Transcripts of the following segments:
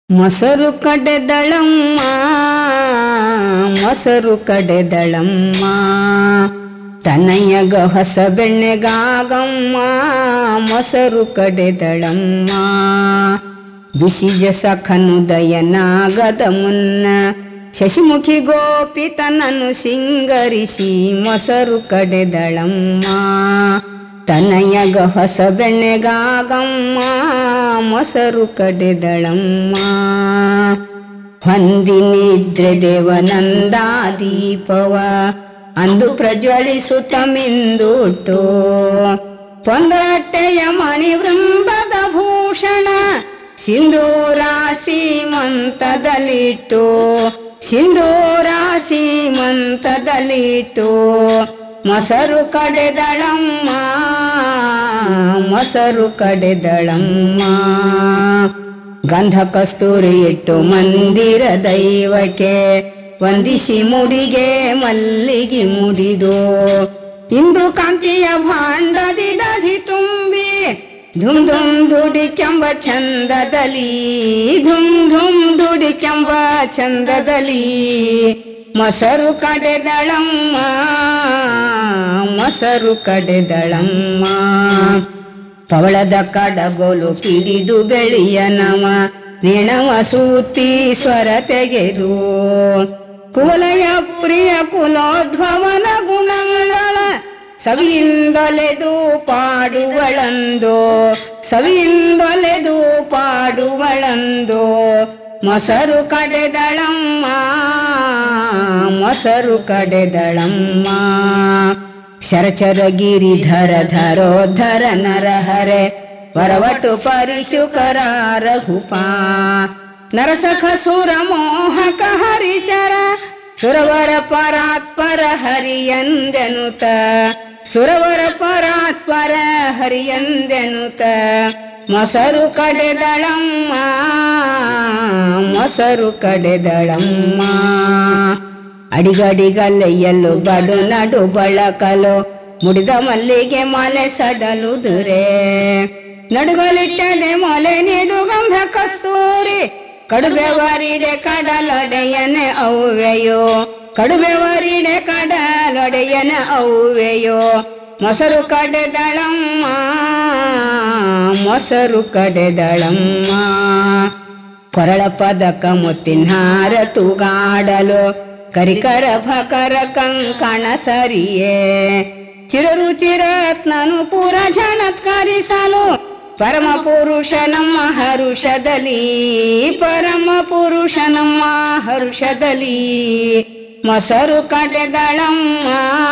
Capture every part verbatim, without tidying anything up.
ಮೊಸರು ಕಡೆದಳಮ್ಮ ಮೊಸರು ಕಡೆದಳಮ್ಮ ತನಯಗ ಹೊಸ ಬೆಣ್ಣೆಗಾಗಮ್ಮ ಮೊಸರು ಕಡೆದಳಮ್ಮ ಬಿಸಿಜ ಸಖನು ದಯನಾಗದ ಮುನ್ನ ಶಶಿಮುಖಿ ಗೋಪಿ ತನ್ನನ್ನು ಸಿಂಗರಿಸಿ ಮೊಸರು ಕಡೆದಳಮ್ಮ ತನಯಗ ಹೊಸ ಬೆಣ್ಣೆಗಾಗಮ್ಮ ಮೊಸರು ಕಡೆದಳಮ್ಮ ಹೊಂದಿನಿದ್ರೆ ದೇವನಂದ ದೀಪವ ಅಂದು ಪ್ರಜ್ವಲಿಸುತ್ತ ಮಿಂದುಟ್ಟು ಪೊಂದರಟ್ಟೆಯ ಮಣಿ ವೃಂದದ ಭೂಷಣ ಸಿಂಧೂರ ಸೀಮಂತದಲ್ಲಿಟ್ಟು ಸಿಂಧೂರ ಸೀಮಂತದಲ್ಲಿಟ್ಟು ಮೊಸರು ಕಡೆದಳಮ್ಮ ಮೊಸರು ಕಡೆದಳಮ್ಮ ಗಂಧ ಕಸ್ತೂರಿ ಇಟ್ಟು ಮಂದಿರ ದೈವಕ್ಕೆ ವಂದಿಸಿ ಮುಡಿಗೆ ಮಲ್ಲಿಗೆ ಮುಡಿದು ಇಂದು ಕಾಂತಿಯ ಭಾಂಡದಿ ದಧಿ ತುಂಬಿ ಧುಮ್ ಧುಮ್ ದುಡಿಕೆಂಬ ಚಂದದಲ್ಲಿ ಧುಮ್ ಧುಮ್ ದುಡಿಕೆಂಬ ಚಂದದಲ್ಲಿ ಮೊಸರು ಕಡೆದಳಮ್ಮ ಮೊಸರು ಕಡೆದಳಮ್ಮ ಪವಳದ ಕಡಗೋಲು ಪಿಡಿದು ಬೆಳೆಯ ನವ ನೇಣವ ಸೂತಿ ಸ್ವರ ತೆಗೆದು ಕುಲಯ ಪ್ರಿಯ ಕುಲೋದ್ಭವನ ಗುಣಗಳ ಸವಿಯಿಂದೊಲೆದು ಪಾಡುವಳಂದು ಸವಿಯಿಂದೊಲೆದು ಪಾಡುವಳಂದು ಮೊಸರು ಕಡೆದಳಮ್ಮ ಮೊಸರು ಕಡೆದಳಮ್ಮ ಶರಚರ ಗಿರಿಧರ ಧರೋಧರ ನರಹರೆ ವರವಟು ಪರಿಶುಕರ ರಘುಪ ನರಸಖ ಸುರ ಮೋಹಕ ಹರಿಚರ ಸುರವರ ಪರಾತ್ಪರ ಹರಿಯಂದೆನುತ ಸುರವರ ಪರಾತ್ಪರ ಹರಿಯಂದೆನುತ ಮೊಸರು ಕಡೆದಳಮ್ಮ ಮೊಸರು ಕಡೆದಳಮ್ಮ ಅಡಿಗಡಿಗಲ್ಲೆಯಲ್ಲೂ ಬಡು ನಡು ಬಳಕಲು ಮುಡಿದ ಮಲ್ಲಿಗೆ ಮಾಲೆ ಸಡಲುದುರೆ ನಡುಗಲಿಟ್ಟನೆ ಮೊಲೆ ನೀಡು ಗಂಧ ಕಸ್ತೂರಿ ಕಡುಬೆವರಿಡೆ ಕಡಲೊಡೆಯನೆ ಅವ್ವೆಯೋ ಕಡುಬೆವರಿಡೆ ಕಡಲೊಡೆಯನೆ ಅವ್ವೆಯೋ ಮೊಸರು ಕಡೆದಳಮ್ಮ ಮೊಸರು ಕಡೆದಳಮ್ಮ ಕೊರಳ ಪದಕ ಮುತ್ತಿನ ಹಾರ ತೂಗಾಡಲು ಕರಿಕರ ಭಕರ ಕಂಕಣ ಸರಿಯೇ ಚಿರರುಚಿರತ್ನನು ಪೂರ ಝಣತ್ಕರಿಸಲು ಪರಮ ಪುರುಷ ನಮ್ಮ ಹರುಷದಲ್ಲಿ ಪರಮ ಪುರುಷ ನಮ್ಮ ಹರುಷದಲ್ಲಿ ಮೊಸರು ಕಡೆದಳಮ್ಮ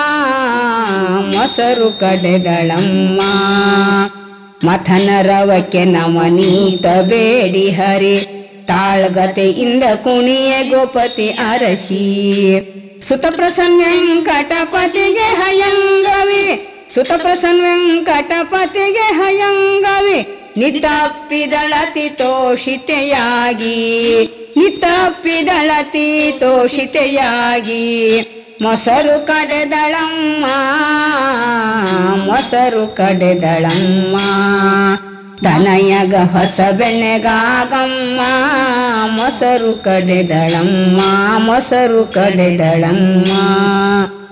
ಮೊಸರು ಕಡೆದಳಮ್ಮ ಮಥನ ರವಕ್ಕೆ ನವನೀತ ಬೇಡಿ ಹರಿ ತಾಳ್ಗತೆಯಿಂದ ಕುಣಿಯೆ ಗೋಪತಿ ಅರಸಿ ಸುತ ಪ್ರಸನ್ನ ವೆಂಕಟಪತಿಗೆ ಹಯಂಗವಿ ಸುತ ಪ್ರಸನ್ನ ವೆಂಕಟಪತಿಗೆ ಹಯಂಗವಿ ನಿತಪ್ಪಿದಳತಿ ತೋಷಿತೆಯಾಗಿ ನಿತಪ್ಪಿದಳತಿ ತೋಷಿತೆಯಾಗಿ ಮೊಸರು ಕಡೆದಳಮ್ಮ ಮೊಸರು ಕಡೆದಳಮ್ಮ ತನಯಗ ಹೊಸ ಬೆಣ್ಣೆಗಾಗಮ್ಮ ಮೊಸರು ಕಡೆದಳಮ್ಮ ಮೊಸರು ಕಡೆದಳಮ್ಮ